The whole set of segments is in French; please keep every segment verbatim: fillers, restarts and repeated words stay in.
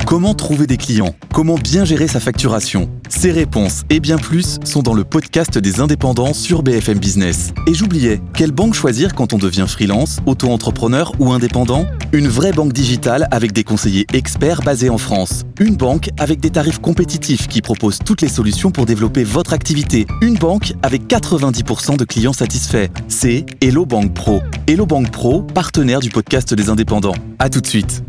Comment trouver des clients ? Comment bien gérer sa facturation ? Ces réponses et bien plus sont dans le podcast des indépendants sur B F M Business. Et j'oubliais, quelle banque choisir quand on devient freelance, auto-entrepreneur ou indépendant ? Une vraie banque digitale avec des conseillers experts basés en France. Une banque avec des tarifs compétitifs qui propose toutes les solutions pour développer votre activité. Une banque avec quatre-vingt-dix pour cent de clients satisfaits. C'est Hello Bank Pro. Hello Bank Pro, partenaire du podcast des indépendants. À tout de suite.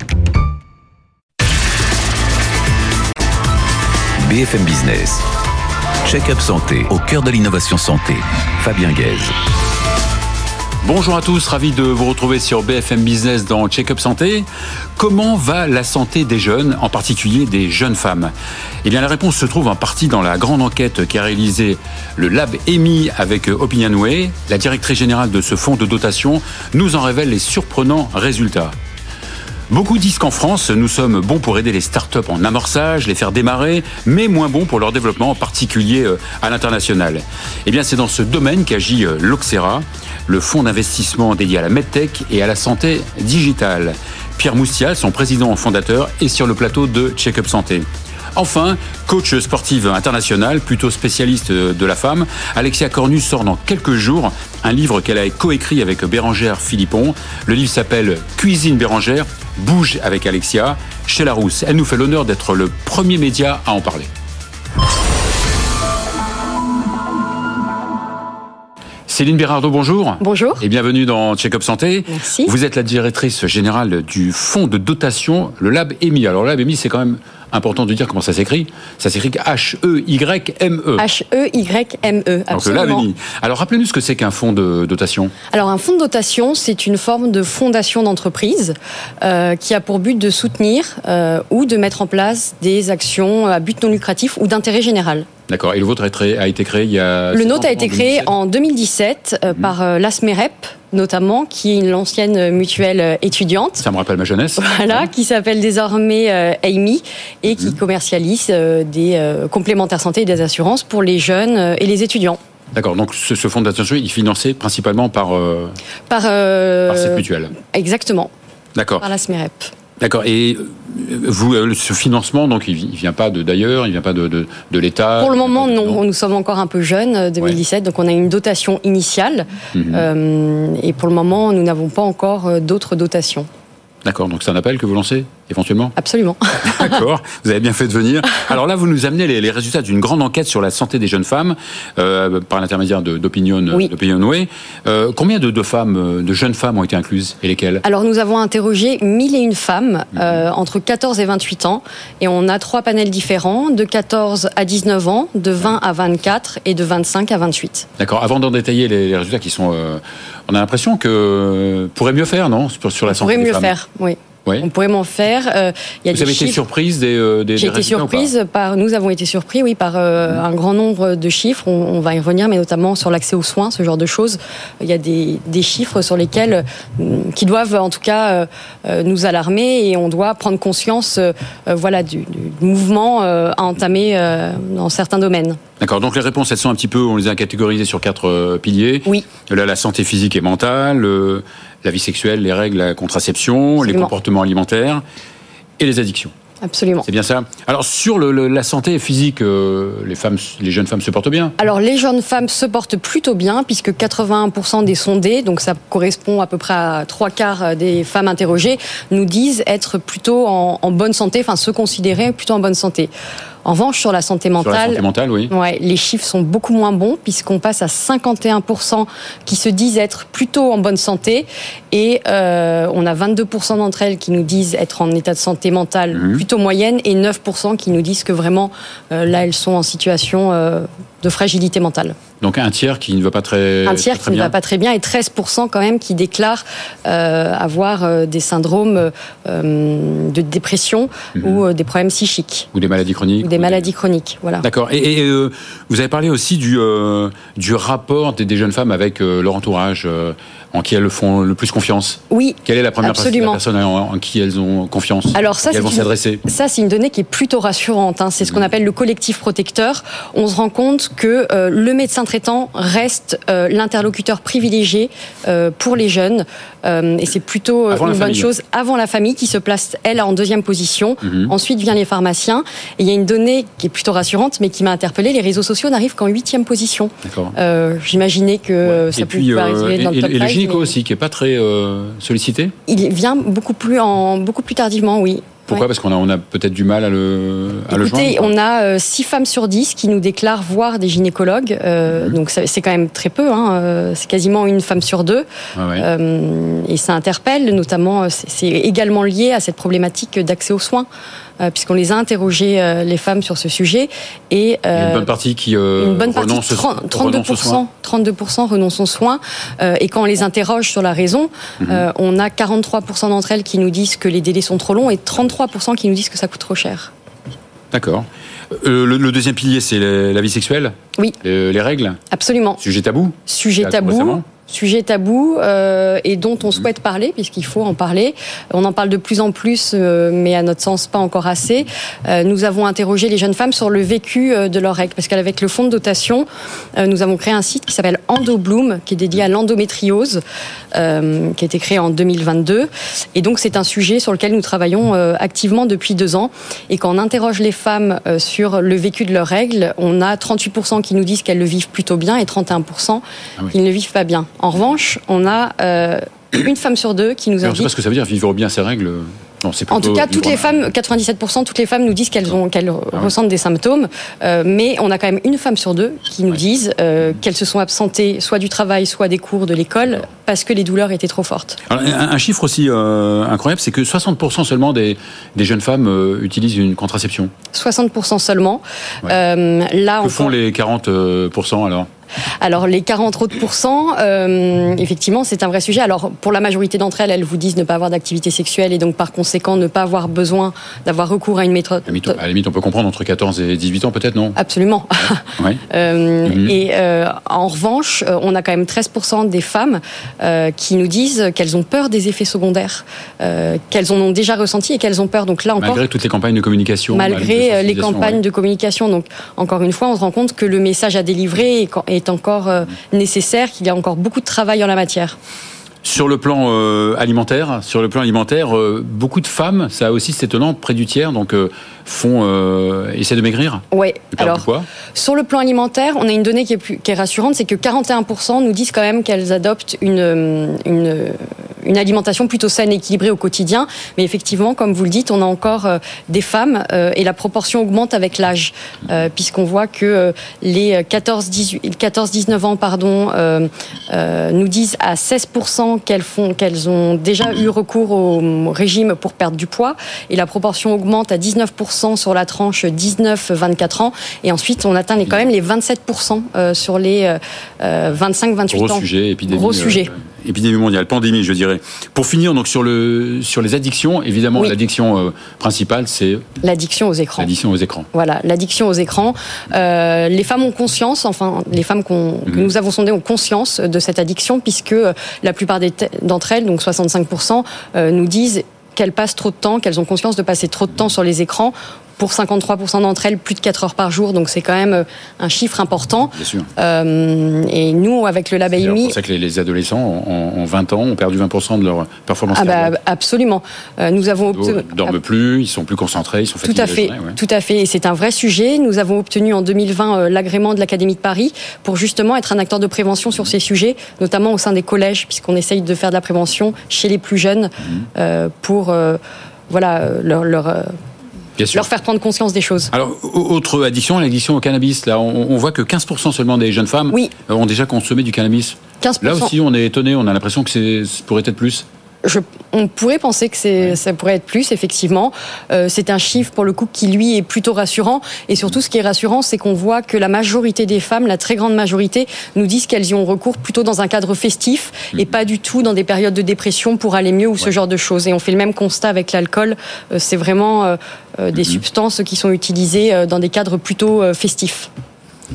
B F M Business. Check-up santé, au cœur de l'innovation santé. Fabien Guèze. Bonjour à tous, ravi de vous retrouver sur B F M Business dans Check-up santé. Comment va la santé des jeunes, en particulier des jeunes femmes ? Eh bien, la réponse se trouve en partie dans la grande enquête qu'a réalisée le Lab E M I avec Opinionway. La directrice générale de ce fonds de dotation nous en révèle les surprenants résultats. Beaucoup disent qu'en France, nous sommes bons pour aider les startups en amorçage, les faire démarrer, mais moins bons pour leur développement, en particulier à l'international. Eh bien, c'est dans ce domaine qu'agit l'Oxera, le fonds d'investissement dédié à la medtech et à la santé digitale. Pierre Moustial, son président fondateur, est sur le plateau de Check-up Santé. Enfin, coach sportive internationale, plutôt spécialiste de la femme, Alexia Cornu sort dans quelques jours un livre qu'elle a coécrit avec Bérangère Philippon. Le livre s'appelle Cuisine Bérangère, bouge avec Alexia, chez Larousse. Elle nous fait l'honneur d'être le premier média à en parler. Céline Bérardeau, bonjour. Bonjour. Et bienvenue dans Check-up Santé. Merci. Vous êtes la directrice générale du fonds de dotation, le Lab E M I. Alors, le Lab E M I, c'est quand même important de dire comment ça s'écrit. Ça s'écrit H E Y M E. H E Y M E, absolument. Donc, le Lab E M I. Alors, rappelez-nous ce que c'est qu'un fonds de dotation. Alors, un fonds de dotation, c'est une forme de fondation d'entreprise euh, qui a pour but de soutenir euh, ou de mettre en place des actions à but non lucratif ou d'intérêt général. D'accord. Et le vôtre a été créé il y a... Le nôtre a été créé en deux mille dix-sept euh, mmh. par euh, l'ASMEREP, notamment, qui est l'ancienne mutuelle étudiante. Ça me rappelle ma jeunesse. Voilà, qui s'appelle désormais euh, A M I et qui mmh. commercialise euh, des euh, complémentaires santé et des assurances pour les jeunes euh, et les étudiants. D'accord, donc ce, ce fonds de dotation, il est financé principalement par, euh, par, euh, par cette mutuelle. Exactement. D'accord. Par l'ASMEREP. D'accord. Et vous, ce financement, donc, il ne vient pas de, d'ailleurs, il ne vient pas de, de, de l'État? Pour le moment, non. non. Nous sommes encore un peu jeunes, deux mille dix-sept, ouais. Donc on a une dotation initiale. Mmh. Euh, et pour le moment, nous n'avons pas encore d'autres dotations. D'accord, donc c'est un appel que vous lancez éventuellement ? Absolument. D'accord, vous avez bien fait de venir. Alors là, vous nous amenez les, les résultats d'une grande enquête sur la santé des jeunes femmes euh, par l'intermédiaire de, d'Opinion, oui. d'Opinionway. Euh, combien de, de femmes, de jeunes femmes ont été incluses et lesquelles ? Alors nous avons interrogé mille et une femmes mmh. euh, entre quatorze et vingt-huit ans et on a trois panels différents, de quatorze à dix-neuf ans, de vingt à vingt-quatre et de vingt-cinq à vingt-huit. D'accord, avant d'en détailler les, les résultats qui sont... Euh, on a l'impression que pourrait mieux faire, non ? Sur, sur la santé des femmes. On pourrait mieux faire, oui. Oui. On pourrait m'en faire. Euh, y a Vous avez chiffres. été surprise des, euh, des, J'ai des été surprise par. Nous avons été surpris, oui, par euh, mmh. un grand nombre de chiffres. On, on va y revenir, mais notamment sur l'accès aux soins, ce genre de choses. Il y a des, des chiffres sur lesquels, euh, qui doivent en tout cas euh, nous alarmer, et on doit prendre conscience, euh, voilà, du, du mouvement euh, à entamer euh, dans certains domaines. D'accord, donc les réponses, elles sont un petit peu, on les a catégorisées sur quatre euh, piliers. Oui. Là, la santé physique et mentale, euh, la vie sexuelle, les règles, la contraception, Absolument. Les comportements alimentaires et les addictions. Absolument. C'est bien ça. Alors sur le, le, la santé physique, euh, les femmes, les jeunes femmes se portent bien ? Alors les jeunes femmes se portent plutôt bien, puisque quatre-vingt-un pour cent des sondés, donc ça correspond à peu près à trois quarts des femmes interrogées, nous disent être plutôt en, en bonne santé, enfin se considérer plutôt en bonne santé. En revanche, sur la santé mentale, sur la santé mentale, oui. Ouais, les chiffres sont beaucoup moins bons, puisqu'on passe à cinquante et un pour cent qui se disent être plutôt en bonne santé, et euh, on a vingt-deux pour cent d'entre elles qui nous disent être en état de santé mentale mmh. plutôt moyenne, et neuf pour cent qui nous disent que vraiment, euh, là, elles sont en situation euh, de fragilité mentale. Donc un tiers qui ne va pas très, un tiers très qui bien. ne va pas très bien, et treize pour cent quand même qui déclarent euh, avoir euh, des syndromes euh, de dépression mmh. ou euh, des problèmes psychiques. Ou des maladies chroniques. Ou des ou maladies des... chroniques, voilà. D'accord. Et, et euh, vous avez parlé aussi du, euh, du rapport des, des jeunes femmes avec euh, leur entourage. Euh, en qui elles font le plus confiance. Oui, Quelle est la première absolument. personne en, en qui elles ont confiance? Alors ça, et elles vont une, s'adresser. Ça, c'est une donnée qui est plutôt rassurante. Hein. C'est ce qu'on appelle le collectif protecteur. On se rend compte que euh, le médecin traitant reste euh, l'interlocuteur privilégié euh, pour les jeunes. Euh, et c'est plutôt euh, une bonne chose avant la famille qui se place, elle, en deuxième position. Mm-hmm. Ensuite vient les pharmaciens. Et il y a une donnée qui est plutôt rassurante, mais qui m'a interpellée. Les réseaux sociaux n'arrivent qu'en huitième position. D'accord. Euh, j'imaginais que ouais. ça et pouvait puis, arriver euh, dans et, le top et le five, gynéco mais... aussi, qui est pas très euh, sollicité. Il vient beaucoup plus en beaucoup plus tardivement, oui. Pourquoi ? Ouais. Parce qu'on a, on a peut-être du mal à le, à Écoutez, le joindre. on a six euh, femmes sur dix qui nous déclarent voir des gynécologues. Euh, mmh. Donc ça, c'est quand même très peu. Hein, euh, c'est quasiment une femme sur deux. Ah ouais. euh, et ça interpelle, notamment, c'est, c'est également lié à cette problématique d'accès aux soins. Euh, puisqu'on les a interrogées, euh, les femmes, sur ce sujet. Et, euh, il y a une bonne partie qui euh, une bonne partie, renonce, trente, trente-deux pour cent, renonce aux soins. trente-deux pour cent renoncent aux soins. Euh, et quand on les interroge sur la raison, mmh. euh, on a quarante-trois pour cent d'entre elles qui nous disent que les délais sont trop longs et trente-trois pour cent qui nous disent que ça coûte trop cher. D'accord. Euh, le, le deuxième pilier, c'est la, la vie sexuelle. Oui. Les, les règles. Absolument. Sujet tabou. Sujet tabou. Récemment. Sujet tabou euh, et dont on souhaite parler, puisqu'il faut en parler. On en parle de plus en plus, euh, mais à notre sens pas encore assez. Euh, nous avons interrogé les jeunes femmes sur le vécu euh, de leurs règles, parce qu'avec le fonds de dotation, euh, nous avons créé un site qui s'appelle EndoBloom, qui est dédié à l'endométriose, euh, qui a été créé en deux mille vingt-deux. Et donc c'est un sujet sur lequel nous travaillons euh, activement depuis deux ans. Et quand on interroge les femmes euh, sur le vécu de leurs règles, on a trente-huit pour cent qui nous disent qu'elles le vivent plutôt bien et trente et un pour cent ah oui. qui ne le vivent pas bien. En revanche, on a euh, une femme sur deux qui nous indique... On ne sait pas ce que ça veut dire, vivre bien ses règles. Non, c'est en tout cas, toutes les femmes, quatre-vingt-dix-sept pour cent, toutes les femmes nous disent qu'elles, ont, qu'elles ah ressentent oui. des symptômes. Euh, mais on a quand même une femme sur deux qui nous ouais. disent euh, qu'elles se sont absentées soit du travail, soit des cours de l'école, parce que les douleurs étaient trop fortes. Alors, un, un chiffre aussi euh, incroyable, c'est que soixante pour cent seulement des, des jeunes femmes euh, utilisent une contraception. soixante pour cent seulement. Ouais. Euh, là, que on font les quarante pour cent alors ? Alors les quarante autres pourcents, euh, effectivement, c'est un vrai sujet. Alors pour la majorité d'entre elles, elles vous disent ne pas avoir d'activité sexuelle et donc par conséquent ne pas avoir besoin d'avoir recours à une méthode. À la limite, on peut comprendre entre quatorze et dix-huit ans peut-être, non ? Absolument. Ouais. Ouais. euh, mm-hmm. Et euh, en revanche, on a quand même treize pour cent des femmes euh, qui nous disent qu'elles ont peur des effets secondaires, euh, qu'elles en ont déjà ressenti et qu'elles ont peur. Donc là encore, malgré toutes les campagnes de communication, malgré de les campagnes ouais. de communication. Donc encore une fois, on se rend compte que le message à délivrer est encore euh, nécessaire, qu'il y a encore beaucoup de travail en la matière. Sur le plan euh, alimentaire, sur le plan alimentaire, euh, beaucoup de femmes, ça aussi c'est étonnant, près du tiers, donc euh, font euh, essaient de maigrir. Oui. Alors du poids. Sur le plan alimentaire, on a une donnée qui est, plus, qui est rassurante, c'est que quarante et un pour cent nous disent quand même qu'elles adoptent une, une une alimentation plutôt saine et équilibrée au quotidien. Mais effectivement, comme vous le dites, on a encore euh, des femmes euh, et la proportion augmente avec l'âge, euh, puisqu'on voit que euh, les quatorze dix-neuf ans pardon, euh, euh, nous disent à seize pour cent qu'elles, font, qu'elles ont déjà eu recours au régime pour perdre du poids. Et la proportion augmente à dix-neuf pour cent sur la tranche dix-neuf vingt-quatre ans. Et ensuite, on atteint quand même les vingt-sept pour cent euh, sur les euh, vingt-cinq vingt-huit ans. Gros sujet, épidémie. Gros sujet. Euh, épidémie mondiale, pandémie, je dirais. Pour finir, donc sur le sur les addictions, évidemment, oui. l'addiction euh, principale, c'est l'addiction aux écrans. L'addiction aux écrans. Voilà, l'addiction aux écrans. Euh, les femmes ont conscience, enfin, les femmes qu'on, mmh. que nous avons sondées ont conscience de cette addiction, puisque la plupart des t- d'entre elles, donc soixante-cinq pour cent, euh, nous disent qu'elles passent trop de temps, qu'elles ont conscience de passer trop de temps sur les écrans. Pour cinquante-trois pour cent d'entre elles, plus de quatre heures par jour, donc c'est quand même un chiffre important. Bien sûr. Euh, et nous, avec le Lab A M I... C'est pour ça que les adolescents, en, en vingt ans, ont perdu vingt pour cent de leur performance ah bah, cardiaque. Absolument. Euh, nous avons obtenu... Ils ne dorment plus, ils sont plus concentrés, ils sont fatigués. Tout à fait, journée, ouais. tout à fait. Et c'est un vrai sujet. Nous avons obtenu en deux mille vingt euh, l'agrément de l'Académie de Paris pour justement être un acteur de prévention sur ces sujets, notamment au sein des collèges, puisqu'on essaye de faire de la prévention chez les plus jeunes mmh. euh, pour euh, voilà, leur... leur euh, leur faire prendre conscience des choses. Alors, autre addiction, l'addiction au cannabis. Là, on, on voit que quinze pour cent seulement des jeunes femmes oui. ont déjà consommé du cannabis. quinze pour cent. Là aussi, on est étonné, on a l'impression que c'est, ça pourrait être plus. Je, on pourrait penser que c'est, ouais. ça pourrait être plus, effectivement. Euh, c'est un chiffre, pour le coup, qui, lui, est plutôt rassurant. Et surtout, ce qui est rassurant, c'est qu'on voit que la majorité des femmes, la très grande majorité, nous disent qu'elles y ont recours plutôt dans un cadre festif mmh. et pas du tout dans des périodes de dépression pour aller mieux ou ouais. ce genre de choses. Et on fait le même constat avec l'alcool. Euh, c'est vraiment euh, euh, des mmh. substances qui sont utilisées euh, dans des cadres plutôt euh, festifs.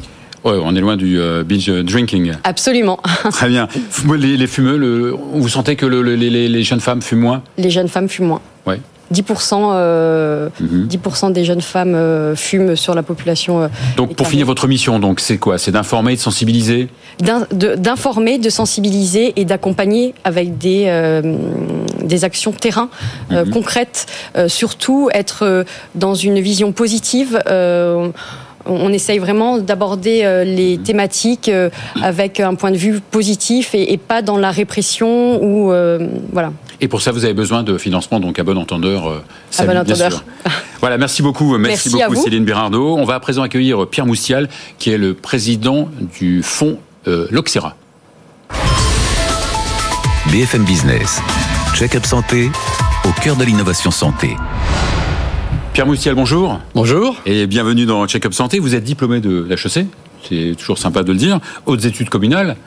Ouais, on est loin du euh, binge drinking. Absolument. Très bien. Les, les fumeux, le, vous sentez que le, le, les, les jeunes femmes fument moins ? Les jeunes femmes fument moins. Ouais. dix pour cent, euh, mm-hmm. dix pour cent des jeunes femmes euh, fument sur la population. Euh, donc, pour finir, votre mission, donc, c'est quoi ? C'est d'informer, de sensibiliser ? D'in, de, d'informer, de sensibiliser et d'accompagner avec des, euh, des actions terrain euh, mm-hmm. concrètes. Euh, surtout, être euh, dans une vision positive. Euh, On essaye vraiment d'aborder euh, les thématiques euh, avec un point de vue positif et, et pas dans la répression ou euh, voilà. Et pour ça, vous avez besoin de financement, donc à bon entendeur. Euh, à bon entendeur. Voilà, merci beaucoup, merci, merci beaucoup Céline Birardeau. On va à présent accueillir Pierre Moustial, qui est le président du fonds euh, Loxera. B F M Business, Check-up Santé, au cœur de l'innovation santé. Pierre Moustial, bonjour. Bonjour. Et bienvenue dans Check-up Santé. Vous êtes diplômé de l'H E C, c'est toujours sympa de le dire, hautes études communales.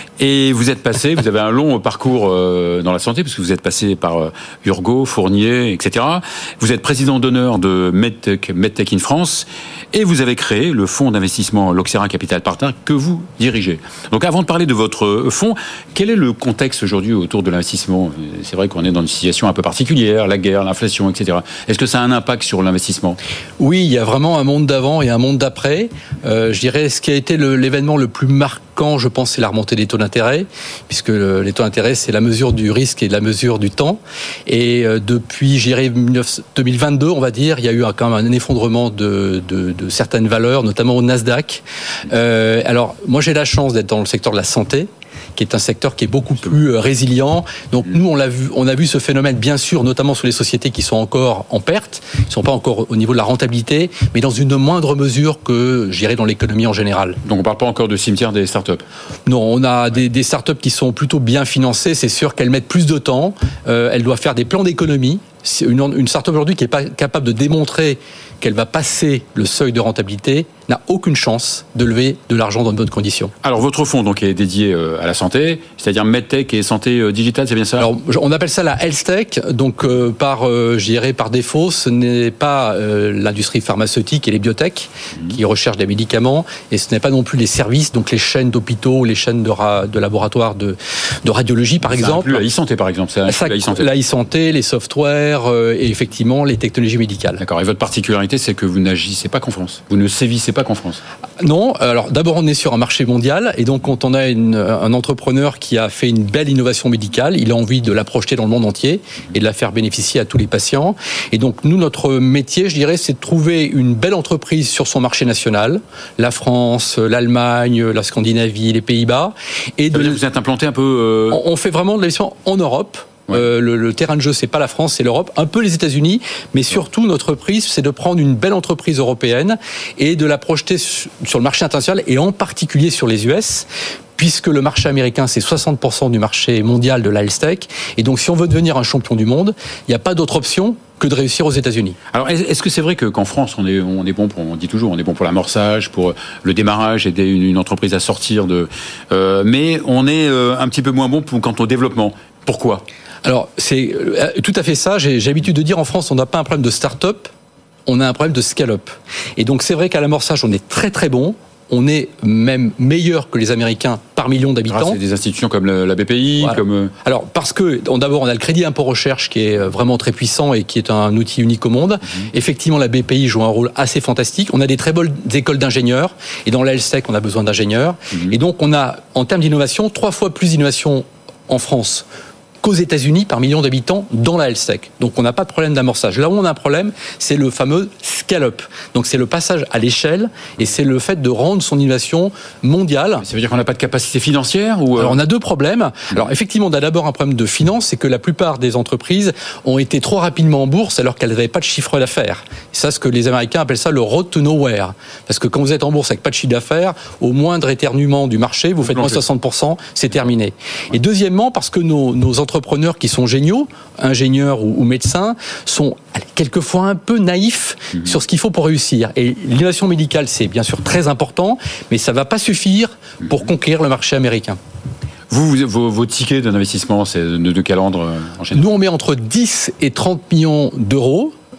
Et vous êtes passé, vous avez un long parcours dans la santé, parce que vous êtes passé par Urgo, Fournier, et cetera. Vous êtes président d'honneur de Medtech, Medtech in France, et vous avez créé le fonds d'investissement Loxera Capital Partners que vous dirigez. Donc avant de parler de votre fonds, quel est le contexte aujourd'hui autour de l'investissement ? C'est vrai qu'on est dans une situation un peu particulière, la guerre, l'inflation, et cetera. Est-ce que ça a un impact sur l'investissement ? Oui, il y a vraiment un monde d'avant et un monde d'après. Euh, je dirais ce qui a été le, l'événement le plus marquant, je pense, c'est la remontée des taux d'intérêt, puisque le, les taux d'intérêt, c'est la mesure du risque et la mesure du temps. Et euh, depuis, je dirais, deux mille vingt-deux, on va dire, il y a eu un, quand même un effondrement de, de, de certaines valeurs, notamment au Nasdaq. Euh, alors, moi, j'ai la chance d'être dans le secteur de la santé, qui est un secteur qui est beaucoup plus résilient. Donc nous, on l'a vu, on a vu ce phénomène, bien sûr, notamment sur les sociétés qui sont encore en perte, qui ne sont pas encore au niveau de la rentabilité, mais dans une moindre mesure que, je dirais, dans l'économie en général. Donc on ne parle pas encore de cimetière des startups ? Non, on a des, des startups qui sont plutôt bien financées. C'est sûr qu'elles mettent plus de temps. Euh, elles doivent faire des plans d'économie. Une, une start-up aujourd'hui qui n'est pas capable de démontrer qu'elle va passer le seuil de rentabilité n'a aucune chance de lever de l'argent dans de bonnes conditions. Alors votre fonds donc est dédié à la santé, c'est-à-dire MedTech et santé digitale, c'est bien ça ? Alors on appelle ça la Health Tech. Donc euh, par, euh, je dirais par défaut, ce n'est pas euh, l'industrie pharmaceutique et les biotech mmh. qui recherchent des médicaments, et ce n'est pas non plus les services, donc les chaînes d'hôpitaux, les chaînes de, ra- de laboratoires de, de radiologie par ça exemple. Ça inclut la e-santé par exemple. Ça ça, la e-santé. La e-santé, les softwares euh, et effectivement les technologies médicales. D'accord. Et votre particularité, c'est que vous n'agissez pas qu'en France. Vous ne sévissez pas qu'en France. Non. Alors d'abord, on est sur un marché mondial, et donc quand on a une, un entrepreneur qui a fait une belle innovation médicale, il a envie de la projeter dans le monde entier et de la faire bénéficier à tous les patients. Et donc nous, notre métier, je dirais, c'est de trouver une belle entreprise sur son marché national, la France, l'Allemagne, la Scandinavie, les Pays-Bas. Et de... Vous êtes implanté un peu. Euh... On fait vraiment de l'investissement en Europe. Ouais. Euh, le, le terrain de jeu, c'est pas la France, c'est l'Europe, un peu les États-Unis, mais surtout notre prise, c'est de prendre une belle entreprise européenne et de la projeter sur le marché international, et en particulier sur les U S, puisque le marché américain, c'est soixante pour cent du marché mondial de la health tech. Et donc, si on veut devenir un champion du monde, il n'y a pas d'autre option que de réussir aux États-Unis. Alors, est-ce que c'est vrai que, qu'en France, on est, on est bon pour, on dit toujours, on est bon pour l'amorçage, pour le démarrage, aider une, une entreprise à sortir de, euh, mais on est euh, un petit peu moins bon pour, quant au développement. Pourquoi ? Alors, c'est tout à fait ça. J'ai, j'ai l'habitude de dire, en France, on n'a pas un problème de start-up, on a un problème de scale-up. Et donc, c'est vrai qu'à l'amorçage, on est très très bon. On est même meilleur que les Américains par million d'habitants. Ah, c'est des institutions comme la B P I, voilà. comme... Alors, parce que, d'abord, on a le crédit impôt recherche qui est vraiment très puissant et qui est un outil unique au monde. Mmh. Effectivement, la B P I joue un rôle assez fantastique. On a des très bonnes écoles d'ingénieurs. Et dans la health tech, on a besoin d'ingénieurs. Mmh. Et donc, on a, en termes d'innovation, trois fois plus d'innovation en France qu'aux États-Unis par million d'habitants dans la health tech. Donc on n'a pas de problème d'amorçage. Là où on a un problème, c'est le fameux scale-up. Donc c'est le passage à l'échelle, et c'est le fait de rendre son innovation mondiale. Ça veut dire qu'on n'a pas de capacité financière ou... Alors on a deux problèmes. Alors effectivement, on a d'abord un problème de finance, c'est que la plupart des entreprises ont été trop rapidement en bourse alors qu'elles n'avaient pas de chiffre d'affaires. Et ça, ce que les Américains appellent ça le road to nowhere. Parce que quand vous êtes en bourse avec pas de chiffre d'affaires, au moindre éternuement du marché, vous faites moins soixante pour cent, c'est terminé. Et deuxièmement, parce que nos, nos entreprises entrepreneurs qui sont géniaux, ingénieurs ou, ou médecins, sont quelquefois un peu naïfs mmh. sur ce qu'il faut pour réussir. Et l'innovation médicale, c'est bien sûr très important, mais ça ne va pas suffire pour conquérir le marché américain. Vous, vos, vos tickets d'investissement, c'est de, de quel ordre en général ? Nous, on met entre dix et trente millions d'euros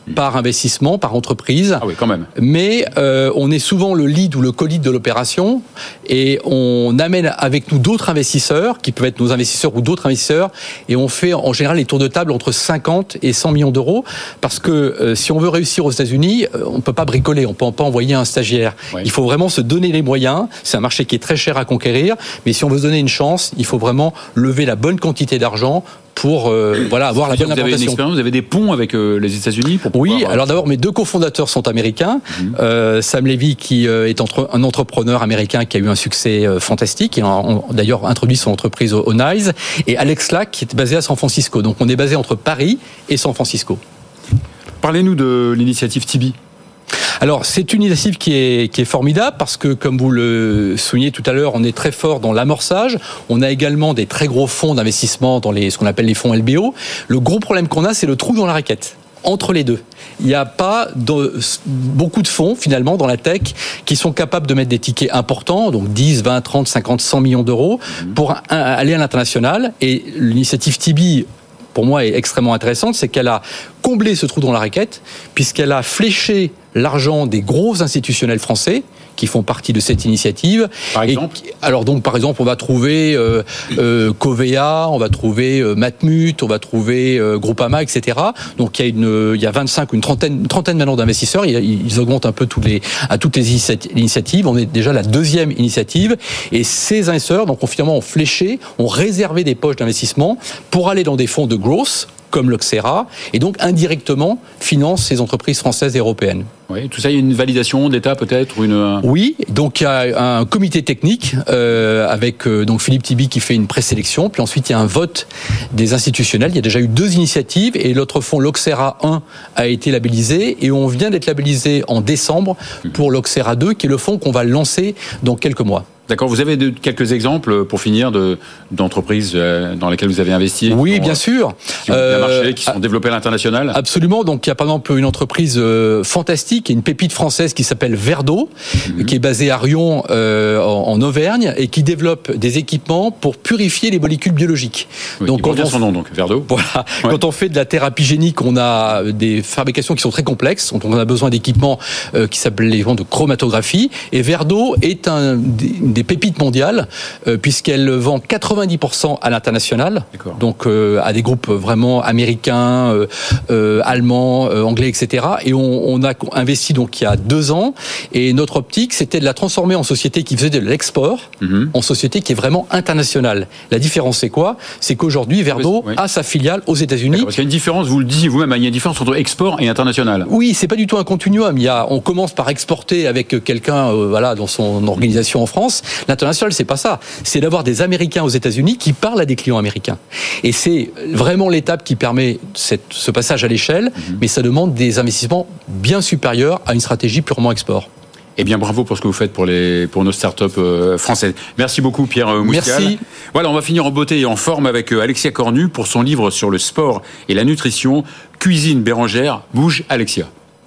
par investissement, par entreprise. Ah oui, quand même. Mais euh, on est souvent le lead ou le co-lead de l'opération et on amène avec nous d'autres investisseurs, qui peuvent être nos investisseurs ou d'autres investisseurs, et on fait en général les tours de table entre cinquante et cent millions d'euros, parce que euh, si on veut réussir aux États-Unis, euh, on ne peut pas bricoler, on ne peut pas envoyer un stagiaire. Ouais. Il faut vraiment se donner les moyens. C'est un marché qui est très cher à conquérir, mais si on veut se donner une chance, il faut vraiment lever la bonne quantité d'argent pour euh, voilà, avoir la bonne implantation. Vous avez une expérience, vous avez des ponts avec euh, les États-Unis pour pouvoir... Oui, alors d'abord, mes deux cofondateurs sont américains. Mmh. Euh, Sam Levy, qui euh, est entre, un entrepreneur américain qui a eu un succès euh, fantastique, et a d'ailleurs introduit son entreprise au, au NYSE, et Alex Lack, qui est basé à San Francisco. Donc on est basé entre Paris et San Francisco. Parlez-nous de l'initiative Tibi. Alors, c'est une initiative qui est, qui est formidable parce que, comme vous le soulignez tout à l'heure, on est très fort dans l'amorçage. On a également des très gros fonds d'investissement dans les, ce qu'on appelle les fonds L B O. Le gros problème qu'on a, c'est le trou dans la raquette. Entre les deux. Il n'y a pas de, beaucoup de fonds, finalement, dans la tech, qui sont capables de mettre des tickets importants, donc dix, vingt, trente, cinquante, cent millions d'euros, pour un, aller à l'international. Et l'initiative Tibi, pour moi, est extrêmement intéressante, c'est qu'elle a comblé ce trou dans la raquette, puisqu'elle a fléché l'argent des gros institutionnels français qui font partie de cette initiative. Par exemple ? Et, alors donc, par exemple, on va trouver euh, euh, Covea, on va trouver euh, Matmut, on va trouver euh, Groupama, et cetera. Donc il y a une, il y a vingt-cinq, une trentaine, une trentaine maintenant d'investisseurs. Ils, ils augmentent un peu toutes les, à toutes les initiatives. On est déjà la deuxième initiative. Et ces investisseurs, donc, ont finalement ont fléché, ont réservé des poches d'investissement pour aller dans des fonds de growth, comme l'Oxera, et donc indirectement finance ces entreprises françaises et européennes. Oui, tout ça, il y a une validation d'État peut-être ou une... Oui, donc il y a un comité technique euh, avec euh, donc Philippe Tibi qui fait une présélection, puis ensuite il y a un vote des institutionnels. Il y a déjà eu deux initiatives et l'autre fonds, l'Oxera un, a été labellisé et on vient d'être labellisé en décembre pour l'Oxera deux, qui est le fonds qu'on va lancer dans quelques mois. D'accord, vous avez de, quelques exemples pour finir de, d'entreprises dans lesquelles vous avez investi? Oui, bien sûr. Qui ont bien marché, qui sont développées à l'international? Absolument. Donc il y a par exemple une entreprise euh, fantastique, une pépite française qui s'appelle Verdo, mm-hmm. qui est basée à Rion euh, en, en Auvergne et qui développe des équipements pour purifier les molécules biologiques. Oui, donc quand on son nom, donc Verdo. Voilà. Ouais. Quand on fait de la thérapie génique, on a des fabrications qui sont très complexes. Donc on a besoin d'équipements euh, qui s'appellent les de chromatographie. Et Verdo est un des des pépites mondiales, euh, puisqu'elle vend quatre-vingt-dix pour cent à l'international, D'accord. donc euh, à des groupes vraiment américains, euh, euh, allemands, euh, anglais, et cetera. Et on, on a investi donc il y a deux ans, et notre optique, c'était de la transformer en société qui faisait de l'export, mm-hmm. en société qui est vraiment internationale. La différence, c'est quoi? C'est qu'aujourd'hui, Verdo oui. a sa filiale aux États-Unis. D'accord, parce qu'il y a une différence, vous le disiez vous-même, il y a une différence entre export et international. Oui, c'est pas du tout un continuum. Il y a, on commence par exporter avec quelqu'un, euh, voilà, dans son organisation en France. L'international, c'est pas ça. C'est d'avoir des Américains aux États-Unis qui parlent à des clients américains. Et c'est vraiment l'étape qui permet cette, ce passage à l'échelle, mmh. mais ça demande des investissements bien supérieurs à une stratégie purement export. Eh bien, bravo pour ce que vous faites pour, les, pour nos startups euh, françaises. Merci beaucoup, Pierre Moustial. Merci. Voilà, on va finir en beauté et en forme avec euh, Alexia Cornu pour son livre sur le sport et la nutrition. Cuisine Bérangère, bouge Alexia.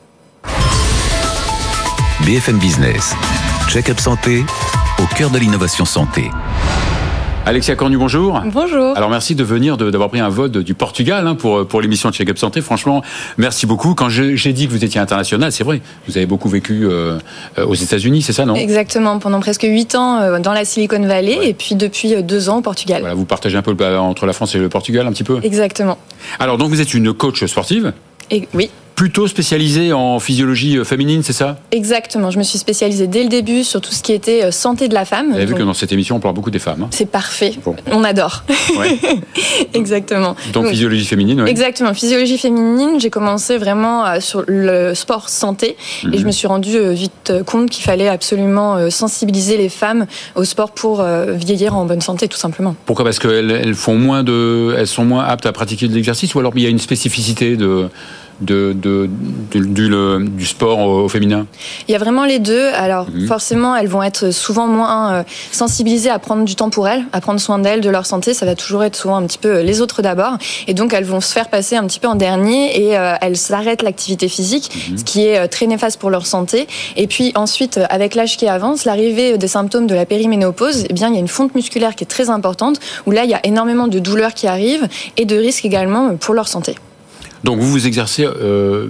B F M Business, Check-up Santé, au cœur de l'innovation santé. Alexia Cornu, bonjour. Bonjour. Alors merci de venir, de, d'avoir pris un vol du Portugal hein, pour, pour l'émission de Check-up Santé. Franchement, merci beaucoup. Quand je, j'ai dit que vous étiez international, c'est vrai, vous avez beaucoup vécu euh, aux États-Unis, c'est ça, non? Exactement, pendant presque huit ans euh, dans la Silicon Valley ouais. et puis depuis deux ans au Portugal. Voilà, vous partagez un peu le, entre la France et le Portugal un petit peu? Exactement. Alors donc vous êtes une coach sportive? Et, oui. Plutôt spécialisée en physiologie féminine, c'est ça? Exactement, je me suis spécialisée dès le début sur tout ce qui était santé de la femme. Vous avez vu que dans cette émission, on parle beaucoup des femmes. Hein. C'est parfait, bon. On adore. Ouais. Exactement. Donc, Donc physiologie féminine, oui. Exactement, physiologie féminine, j'ai commencé vraiment sur le sport santé mm-hmm. et je me suis rendue vite compte qu'il fallait absolument sensibiliser les femmes au sport pour vieillir en bonne santé, tout simplement. Pourquoi? Parce qu'elles elles font moins de, elles sont moins aptes à pratiquer de l'exercice, ou alors il y a une spécificité de... De, de, de, du, le, du sport au, au féminin? Il y a vraiment les deux. Alors mmh. forcément, elles vont être souvent moins euh, sensibilisées à prendre du temps pour elles, à prendre soin d'elles, de leur santé. Ça va toujours être souvent un petit peu les autres d'abord. Et donc, elles vont se faire passer un petit peu en dernier et euh, elles arrêtent l'activité physique, mmh. ce qui est euh, très néfaste pour leur santé. Et puis ensuite, avec l'âge qui avance, l'arrivée des symptômes de la périménopause, eh bien, il y a une fonte musculaire qui est très importante, où là, il y a énormément de douleurs qui arrivent et de risques également pour leur santé. Donc vous vous exercez euh,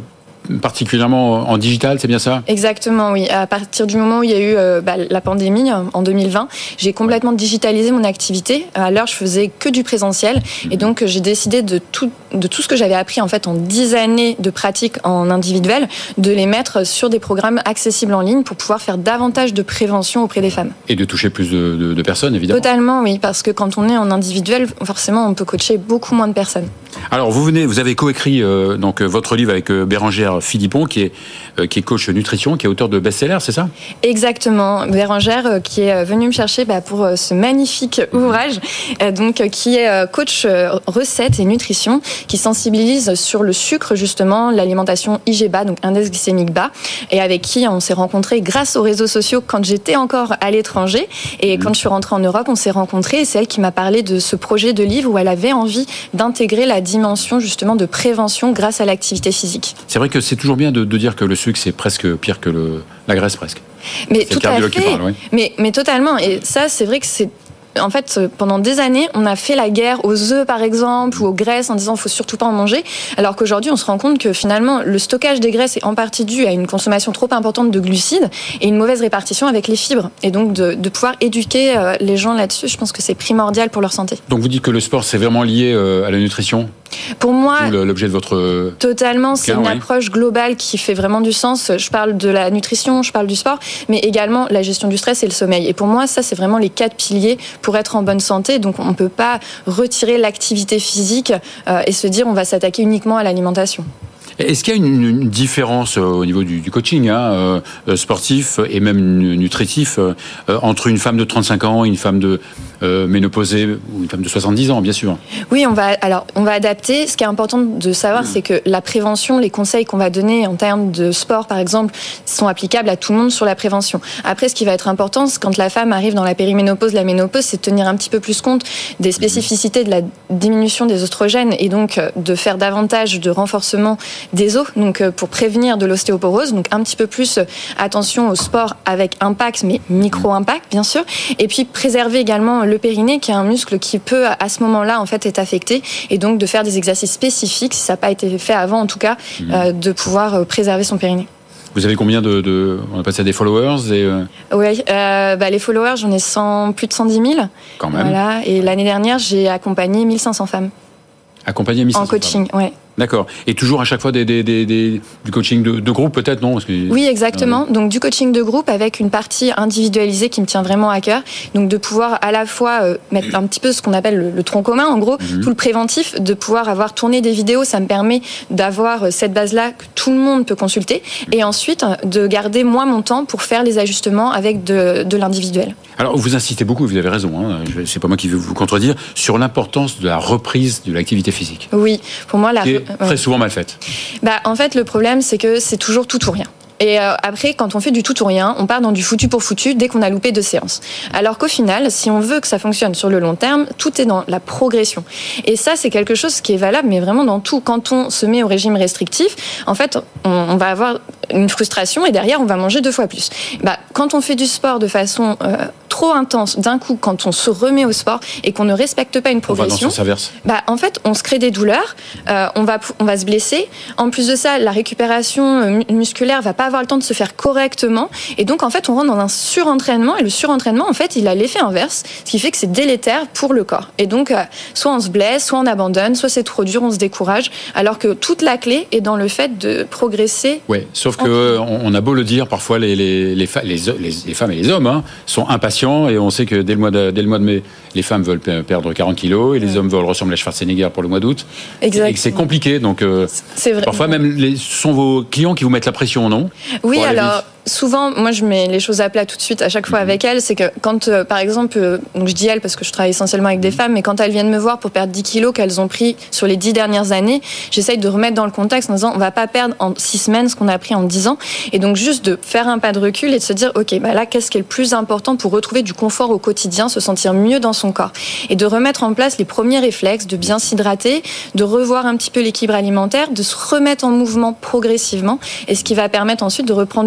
particulièrement en digital, c'est bien ça ? Exactement, oui. À partir du moment où il y a eu euh, bah, la pandémie en deux mille vingt, j'ai complètement digitalisé mon activité. À l'heure, je faisais que du présentiel, mmh. et donc j'ai décidé de tout, de tout ce que j'avais appris en fait en dix années de pratique en individuel, de les mettre sur des programmes accessibles en ligne pour pouvoir faire davantage de prévention auprès des femmes. Et de toucher plus de, de, de personnes, évidemment. Totalement, oui, parce que quand on est en individuel, forcément, on peut coacher beaucoup moins de personnes. Alors, vous venez, vous avez coécrit euh, donc votre livre avec euh, Bérengère Philippon, qui est euh, qui est coach nutrition, qui est auteur de best-seller, c'est ça ? Exactement, Bérengère euh, qui est venue me chercher bah, pour euh, ce magnifique ouvrage, euh, donc euh, qui est euh, coach euh, recettes et nutrition, qui sensibilise sur le sucre justement, l'alimentation I G bas, donc index glycémique bas, et avec qui on s'est rencontrés grâce aux réseaux sociaux quand j'étais encore à l'étranger, et mmh. quand je suis rentrée en Europe, on s'est rencontrés, et c'est elle qui m'a parlé de ce projet de livre où elle avait envie d'intégrer la dimension justement de prévention grâce à l'activité physique. C'est vrai que c'est toujours bien de, de dire que le sucre c'est presque pire que le, la graisse presque. Mais c'est tout à fait. Parle, oui. mais, mais totalement. Et ça, c'est vrai que c'est en fait, pendant des années, on a fait la guerre aux œufs, par exemple, ou aux graisses, en disant qu'il ne faut surtout pas en manger, alors qu'aujourd'hui, on se rend compte que finalement, le stockage des graisses est en partie dû à une consommation trop importante de glucides et une mauvaise répartition avec les fibres. Et donc, de, de pouvoir éduquer les gens là-dessus, je pense que c'est primordial pour leur santé. Donc, vous dites que le sport, c'est vraiment lié à la nutrition ? Pour moi, l'objet de votre totalement, c'est cas, une ouais. approche globale qui fait vraiment du sens. Je parle de la nutrition, je parle du sport, mais également la gestion du stress et le sommeil. Et pour moi, ça, c'est vraiment les quatre piliers pour être en bonne santé. Donc, on ne peut pas retirer l'activité physique euh, et se dire on va s'attaquer uniquement à l'alimentation. Est-ce qu'il y a une, une différence au niveau du, du coaching hein, euh, sportif et même nutritif euh, entre une femme de trente-cinq ans et une femme de euh, ménopausée ou une femme de soixante-dix ans, bien sûr ? Oui, on va alors on va adapter. Ce qui est important de savoir, mmh. c'est que la prévention, les conseils qu'on va donner en termes de sport, par exemple, sont applicables à tout le monde sur la prévention. Après, ce qui va être important, c'est quand la femme arrive dans la périménopause, la ménopause, c'est de tenir un petit peu plus compte des spécificités de la diminution des oestrogènes et donc de faire davantage de renforcement des os, donc pour prévenir de l'ostéoporose, donc un petit peu plus attention au sport avec impact, mais micro-impact bien sûr, et puis préserver également le périnée qui est un muscle qui peut à ce moment-là en fait être affecté, et donc de faire des exercices spécifiques, si ça n'a pas été fait avant en tout cas, mmh. euh, de pouvoir préserver son périnée. Vous avez combien de, de on a passé à des followers et euh... Oui, euh, bah les followers, j'en ai cent, plus de cent dix mille. Quand même. Voilà, et l'année dernière, j'ai accompagné mille cinq cents femmes. Accompagné mille cinq cents en coaching, femmes. Ouais. D'accord. Et toujours à chaque fois des, des, des, des, du coaching de, de groupe, peut-être, non ? Parce que... Oui, exactement. Donc du coaching de groupe avec une partie individualisée qui me tient vraiment à cœur. Donc de pouvoir à la fois euh, mettre un petit peu ce qu'on appelle le, le tronc commun, en gros, mm-hmm. tout le préventif, de pouvoir avoir tourné des vidéos, ça me permet d'avoir cette base-là que tout le monde peut consulter. Et ensuite, de garder moi mon temps pour faire les ajustements avec de, de l'individuel. Alors, vous insistez beaucoup, vous avez raison, hein, c'est pas moi qui vais vous contredire, sur l'importance de la reprise de l'activité physique. Oui, pour moi, la qui est très ouais. souvent mal faite. Bah, en fait, le problème, c'est que c'est toujours tout ou rien. Et euh, après, quand on fait du tout ou rien, on part dans du foutu pour foutu dès qu'on a loupé deux séances. Alors qu'au final, si on veut que ça fonctionne sur le long terme, tout est dans la progression. Et ça, c'est quelque chose qui est valable, mais vraiment dans tout. Quand on se met au régime restrictif, en fait, on, on va avoir une frustration et derrière, on va manger deux fois plus. Bah, quand on fait du sport de façon euh, trop intense, d'un coup, quand on se remet au sport et qu'on ne respecte pas une progression, on va dans le sens inverse. Bah, en fait, on se crée des douleurs, euh, on va, on va se blesser. En plus de ça, la récupération musculaire va pas avoir le temps de se faire correctement, et donc en fait on rentre dans un surentraînement, et le surentraînement en fait il a l'effet inverse, ce qui fait que c'est délétère pour le corps, et donc euh, soit on se blesse, soit on abandonne, soit c'est trop dur, on se décourage, alors que toute la clé est dans le fait de progresser. Oui, sauf que on a beau le dire, parfois les, les, les, les, les, les femmes et les hommes hein, sont impatients, et on sait que dès le mois de, dès le mois de mai, les femmes veulent perdre quarante kilos, et les ouais. hommes veulent ressembler à Schwarzenegger pour le mois d'août. Exactement. Et que c'est compliqué, donc euh, c'est vrai. Parfois même les, ce sont vos clients qui vous mettent la pression, non ? Oui, alors souvent, moi je mets les choses à plat tout de suite à chaque fois avec elles, c'est que quand, euh, par exemple, euh, donc je dis elles parce que je travaille essentiellement avec des femmes, mais quand elles viennent me voir pour perdre dix kilos qu'elles ont pris sur les dix dernières années, j'essaye de remettre dans le contexte en disant on va pas perdre en six semaines ce qu'on a pris en dix ans, et donc juste de faire un pas de recul et de se dire ok, bah là qu'est-ce qui est le plus important pour retrouver du confort au quotidien, se sentir mieux dans son corps, et de remettre en place les premiers réflexes, de bien s'hydrater, de revoir un petit peu l'équilibre alimentaire, de se remettre en mouvement progressivement, et ce qui va permettre ensuite de reprendre le goût de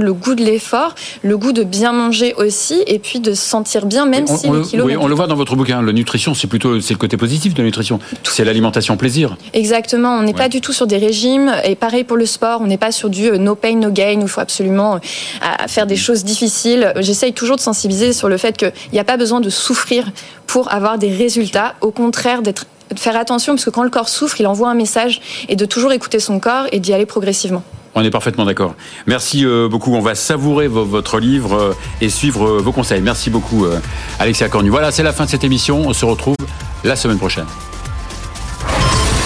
l'effort, le goût de bien manger aussi, et puis de se sentir bien, même on, si on les le, kilos... Oui, on le voit dans votre bouquin, la nutrition, c'est plutôt c'est le côté positif de la nutrition, c'est l'alimentation plaisir. Exactement, on n'est ouais. pas du tout sur des régimes, et pareil pour le sport, on n'est pas sur du no pain, no gain, où il faut absolument euh, faire des choses difficiles. J'essaye toujours de sensibiliser sur le fait qu'il n'y a pas besoin de souffrir pour avoir des résultats, au contraire d'être de faire attention, parce que quand le corps souffre, il envoie un message, et de toujours écouter son corps et d'y aller progressivement. On est parfaitement d'accord. Merci beaucoup. On va savourer votre livre et suivre vos conseils. Merci beaucoup, Alexia Cornu. Voilà, c'est la fin de cette émission. On se retrouve la semaine prochaine.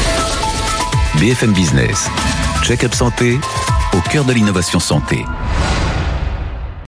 B F M Business. Check-up santé au cœur de l'innovation santé.